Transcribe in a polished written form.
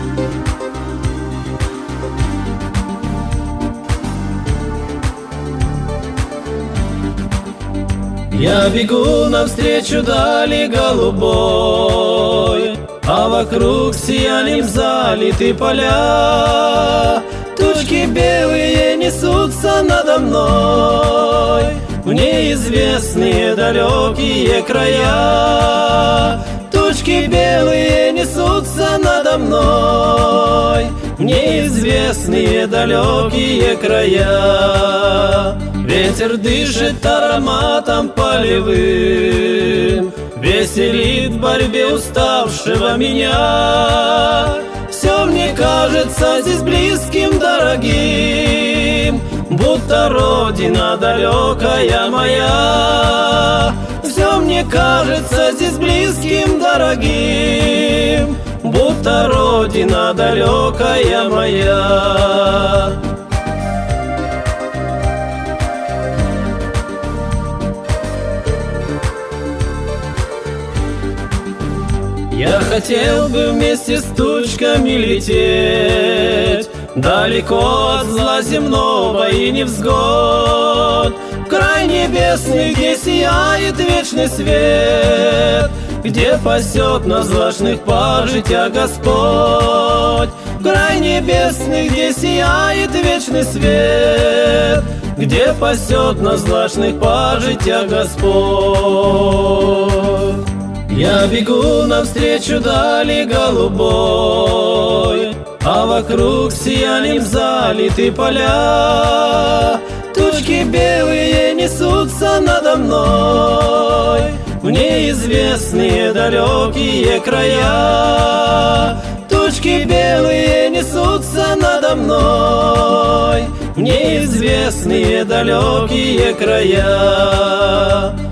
Я бегу навстречу дали голубой, а вокруг сиянием залиты поля. Тучки белые несутся надо мной в неизвестные далекие края. Тучки белые несутся надо мной в неизвестные далекие края. Ветер дышит ароматом полевым, веселит в борьбе уставшего меня. Все мне кажется здесь близким, дорогим, будто родина далекая моя. Все мне кажется здесь близким, дорогим, будто родина далекая моя. Я хотел бы вместе с тучками лететь далеко от зла земного и невзгод, в край небесный, где сияет вечный свет, где пасет на злачных пар життя Господь. В край небесный, где сияет вечный свет, где пасет на злачных пар життя Господь. Я бегу навстречу дали голубой, а вокруг сиянием залиты поля. Тучки белые несутся надо мной в неизвестные далекие края. Тучки белые несутся надо мной в неизвестные далекие края.